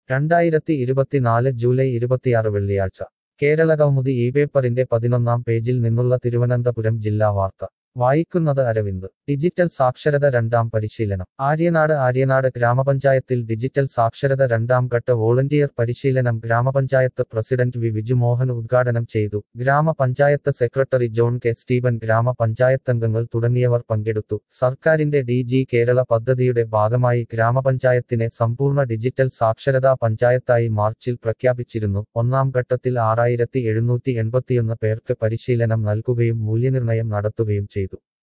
2024 July 26 വെള്ളിയാഴ്ച കേരള കൗമുദി ഈ പേപ്പറിന്റെ 11-ാം പേജിൽ നിന്നുള്ള തിരുവനന്തപുരം ജില്ലാ വാർത്ത വായിക്കുന്നത് അരവിന്ദ് ഡിജിറ്റൽ സാക്ഷരത രണ്ടാം പരിശീലനം ആര്യനാട് ഗ്രാമപഞ്ചായത്തിൽ ഡിജിറ്റൽ സാക്ഷരത രണ്ടാം ഘട്ട വോളണ്ടിയർ പരിശീലനം ഗ്രാമപഞ്ചായത്ത് പ്രസിഡന്റ് വി വിജുമോഹൻ ഉദ്ഘാടനം ചെയ്തു. ഗ്രാമപഞ്ചായത്ത് സെക്രട്ടറി ജോൺ കെ സ്റ്റീവൻ, ഗ്രാമപഞ്ചായത്തംഗങ്ങൾ തുടങ്ങിയവർ പങ്കെടുത്തു. സർക്കാരിന്റെ DG കേരള പദ്ധതിയുടെ ഭാഗമായി ഗ്രാമപഞ്ചായത്തിനെ സമ്പൂർണ്ണ ഡിജിറ്റൽ സാക്ഷരതാ പഞ്ചായത്തായി മാർച്ചിൽ പ്രഖ്യാപിച്ചിരുന്നു. ഒന്നാം ഘട്ടത്തിൽ 6781 പേർക്ക് പരിശീലനം നൽകുകയും മൂല്യനിർണ്ണയം നടത്തുകയും ചെയ്തു.